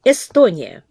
Эстония.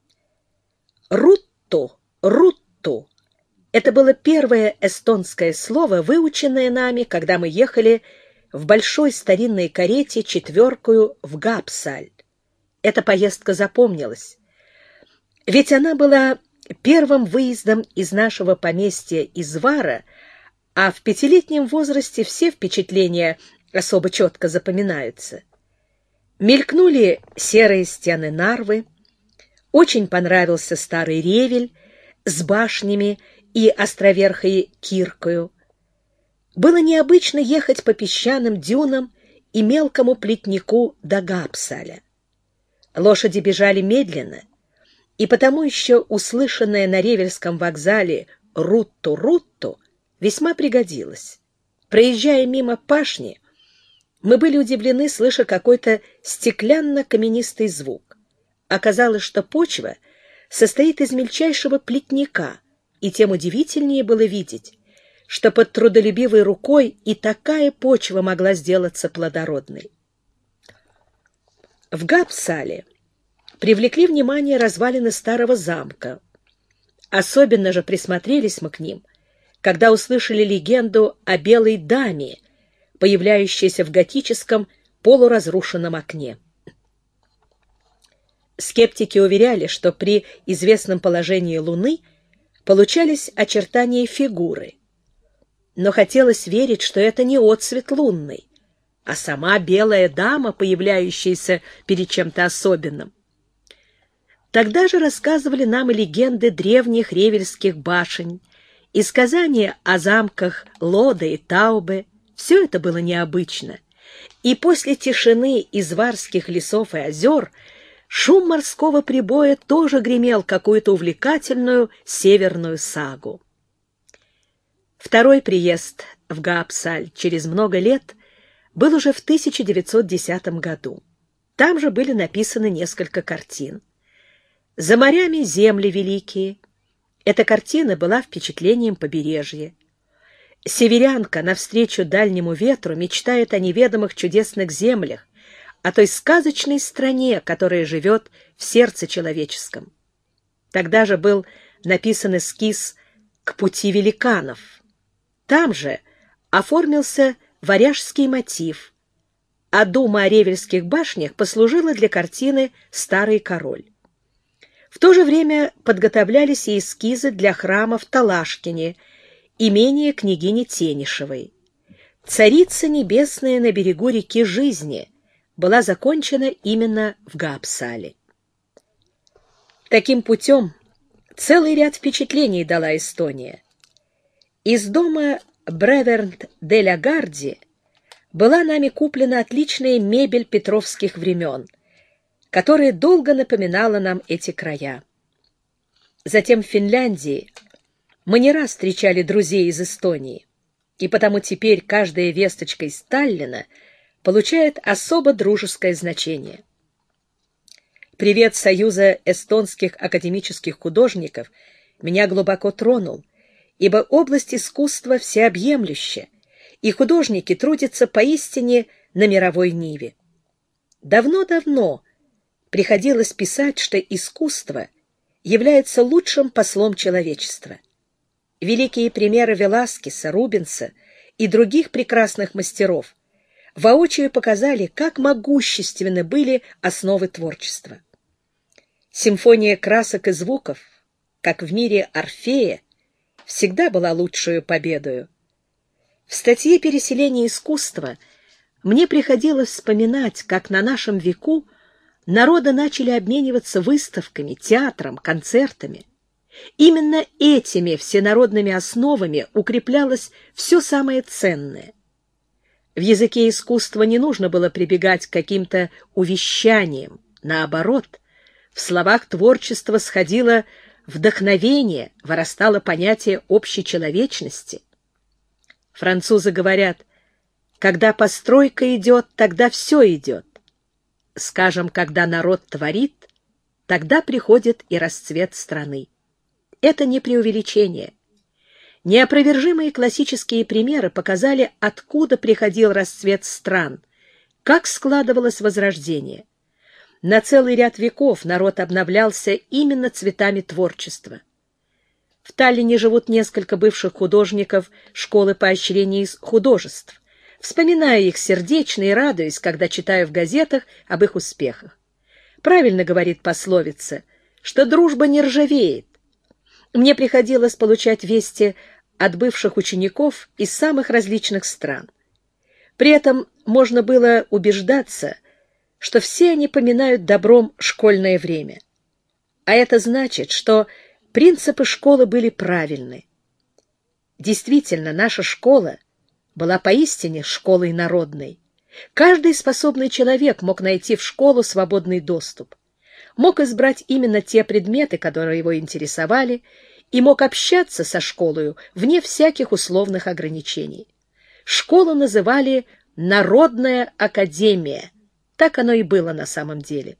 Рутту, рутту. Это было первое эстонское слово, выученное нами, когда мы ехали в большой старинной карете четверкою в Гапсаль. Эта поездка запомнилась, ведь она была первым выездом из нашего поместья Извара, а в 5-летнем возрасте все впечатления особо четко запоминаются. Мелькнули серые стены Нарвы, очень понравился старый Ревель с башнями и островерхой киркою. Было необычно ехать по песчаным дюнам и мелкому плетнику до Гапсаля. Лошади бежали медленно, и потому еще услышанное на Ревельском вокзале «рутту-рутту» весьма пригодилось. Проезжая мимо пашни, мы были удивлены, слыша какой-то стеклянно-каменистый звук. Оказалось, что почва состоит из мельчайшего плетника, и тем удивительнее было видеть, что под трудолюбивой рукой и такая почва могла сделаться плодородной. В Гапсале привлекли внимание развалины старого замка. Особенно же присмотрелись мы к ним, когда услышали легенду о белой даме, появляющейся в готическом полуразрушенном окне. Скептики уверяли, что при известном положении Луны получались очертания фигуры, но хотелось верить, что это не отсвет лунный, а сама белая дама, появляющаяся перед чем-то особенным. Тогда же рассказывали нам и легенды древних ревельских башен, и сказания о замках Лоде и Таубе. Все это было необычно, и после тишины изварских лесов и озер шум морского прибоя тоже гремел какую-то увлекательную северную сагу. Второй приезд в Гапсаль через много лет был уже в 1910 году. Там же были написаны несколько картин. «За морями земли великие». Эта картина была впечатлением побережья. Северянка навстречу дальнему ветру мечтает о неведомых чудесных землях, о той сказочной стране, которая живет в сердце человеческом. Тогда же был написан эскиз «К пути великанов». Там же оформился варяжский мотив, а дума о Ревельских башнях послужила для картины «Старый король». В то же время подготовлялись и эскизы для храма в Талашкине, имение княгини Тенишевой. «Царица небесная на берегу реки жизни» была закончена именно в Гапсале. Таким путем целый ряд впечатлений дала Эстония. Из дома Бревернт де ля Гарди была нами куплена отличная мебель петровских времен, которая долго напоминала нам эти края. Затем в Финляндии мы не раз встречали друзей из Эстонии, и потому теперь каждая весточка из Таллина получает особо дружеское значение. Привет Союза эстонских академических художников меня глубоко тронул, ибо область искусства всеобъемлюща, и художники трудятся поистине на мировой ниве. Давно-давно приходилось писать, что искусство является лучшим послом человечества. Великие примеры Веласкеса, Рубенса и других прекрасных мастеров воочию показали, как могущественны были основы творчества. Симфония красок и звуков, как в мире Орфея, всегда была лучшую победою. В статье «Переселение искусства» мне приходилось вспоминать, как на нашем веку народы начали обмениваться выставками, театром, концертами. Именно этими всенародными основами укреплялось все самое ценное. В языке искусства не нужно было прибегать к каким-то увещаниям. Наоборот, в словах творчества сходило вдохновение, вырастало понятие общечеловечности. Французы говорят: когда постройка идет, тогда все идет. Скажем, когда народ творит, тогда приходит и расцвет страны. Это не преувеличение. Неопровержимые классические примеры показали, откуда приходил расцвет стран, как складывалось возрождение. На целый ряд веков народ обновлялся именно цветами творчества. В Таллине живут несколько бывших художников школы поощрения художеств. Вспоминаю их сердечно и радуюсь, когда читаю в газетах об их успехах. Правильно говорит пословица, что дружба не ржавеет. Мне приходилось получать вести от бывших учеников из самых различных стран. При этом можно было убеждаться, что все они поминают добром школьное время. А это значит, что принципы школы были правильны. Действительно, наша школа была поистине школой народной. Каждый способный человек мог найти в школу свободный доступ, мог избрать именно те предметы, которые его интересовали, и мог общаться со школою вне всяких условных ограничений. Школу называли «Народная академия». Так оно и было на самом деле.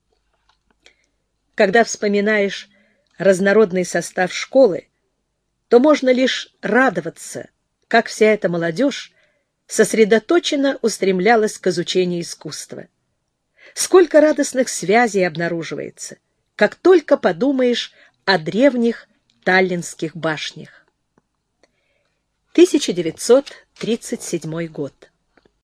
Когда вспоминаешь разнородный состав школы, то можно лишь радоваться, как вся эта молодежь сосредоточенно устремлялась к изучению искусства. Сколько радостных связей обнаруживается, как только подумаешь о древних таллинских башнях. 1937 год.